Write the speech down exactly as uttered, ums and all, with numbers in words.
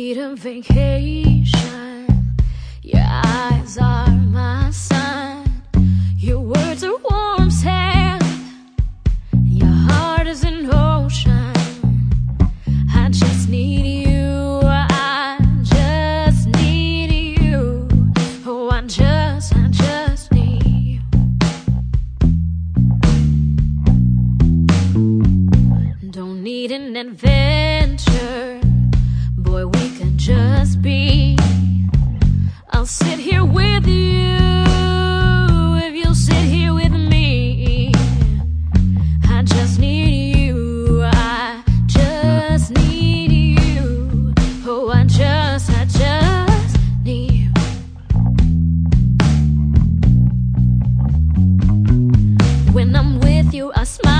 need a vacation. Your eyes are my sun. Your words are warm sand. Your heart is an ocean. I just need you. I just need you. Oh, I just, I just need you. Don't need an adventure. Boy, we can just be. I'll sit here with you if you'll sit here with me. I just need you. I just need you. Oh, I just, I just need you. When I'm with you, I smile.